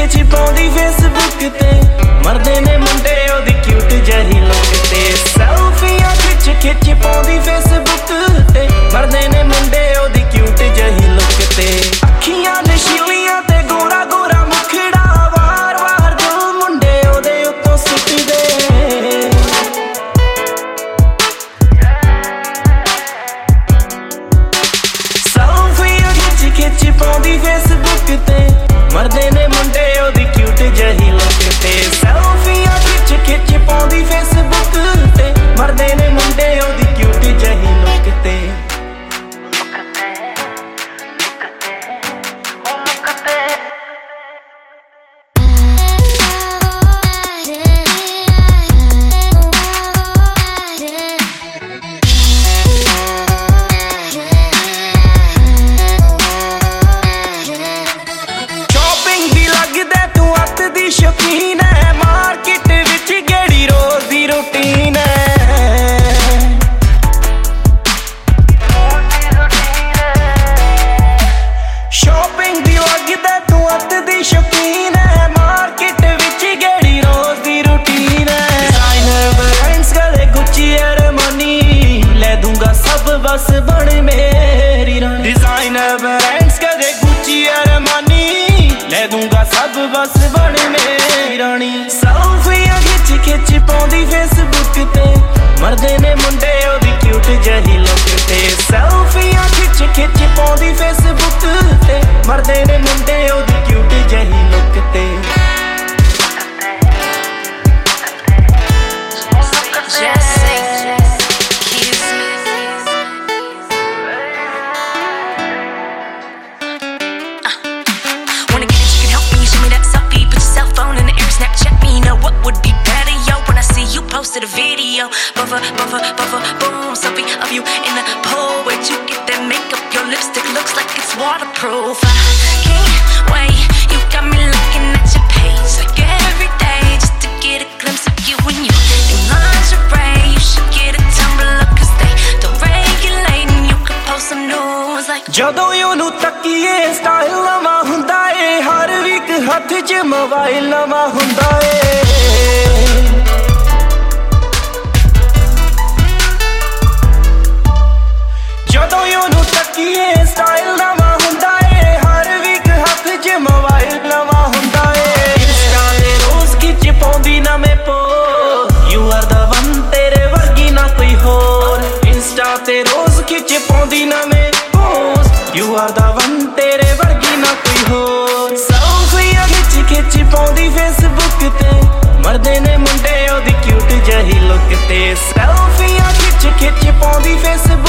खिच पाउंदी फेसबुक ते मरदे ने मुंडे ओदी क्यूट जही लुक ते सेल्फियां खिच पाउंदी फेसबुक ते मरदे ने मुंडे ओदी क्यूट जही लुक ते अखियां नशीलियां ते गोरा गोरा मुखड़ा वार वार जो मुंडे ओदे उत्तों सुटदे सेल्फियां खिच पाउंदी फेसबुक ते मरदे ने मुंडे ओदी क्यूट जही लुक ते सेल्फियां खिच पाउंदी फेसबुक ते मरदे ने मुंडे ओदी क्यूट जही लुक ते शौकीन है मार्केट विच गेड़ी रोज दी रूटीन है शॉपिंग दी लगदा तू अत दी शौकीन है मार्केट विच गेड़ी रोज दी रूटीन है डिजाइनर ब्रांड्स कदे गुच्ची अरमानी ले दूंगा सब बस बन मेरी रानी डिजाइनर ब्रांड्स कदे गुच्ची अरमानी ले दूंगा सब बस बन मेरी रानी सेल्फियां खिच पाउंदी फेसबुक ते मरदे ने मुंडे ओदी क्यूट जही लुक ते सेल्फियां खिच पाउंदी फेसबुक ते मरदे ने मुंडे ओदी क्यूट जही लुक ते Posted a video, boom, selfie of you in the pool. Where'd you get that makeup? Your lipstick looks like it's waterproof. I can't wait, you got me looking at your page like every day, just to get a glimpse of you and you in lingerie. You should get a Tumblr, cause they don't regulate, and you could post some news like ਜਦੋਂ ਉਹਨੂੰ ਤੱਕੀਏ style ਨਵਾਂ ਹੁੰਦਾ ਏ ਹਰ week ਹੱਥ 'ਚ mobile ਨਵਾਂ ਹੁੰਦਾ ਏ ਜਦੋਂ ਉਹਨੂੰ ਤੱਕੀਏ ਸਟਾਈਲ ਨਵਾਂ ਹੁੰਦਾ ਏ ਹਰ ਵੀਕ ਹੱਥ 'ਚ ਮੋਬਾਈਲ ਨਵਾਂ ਹੁੰਦਾ ਏ ਇੰਸਟਾ ਤੇ ਰੋਜ਼ ਖਿੱਚ ਪਾਉਂਦੀ ਨਵੇਂ post you are the one ਤੇਰੇ ਵਰਗੀ ਨਾ ਕੋਈ ਹੋਰ ਇੰਸਟਾ ਤੇ ਰੋਜ਼ ਖਿੱਚ ਪਾਉਂਦੀ ਨਵੇਂ post you are the one ਤੇਰੇ ਵਰਗੀ ਨਾ ਕੋਈ ਹੋਰ ਸੈਲਫੀਆਂ ਖਿੱਚ ਪਾਉਂਦੀ ਫੇਸਬੁੱਕ ਤੇ ਮਰਦੇ ਨੇ ਮੁੰਡੇ ਉਹਦੀ ਕਿਊਟ ਜਹੀ ਲੁੱਕ ਤੇ ਸੈਲਫੀਆਂ ਖਿੱਚ ਪਾਉਂਦੀ ਫੇਸਬੁੱਕ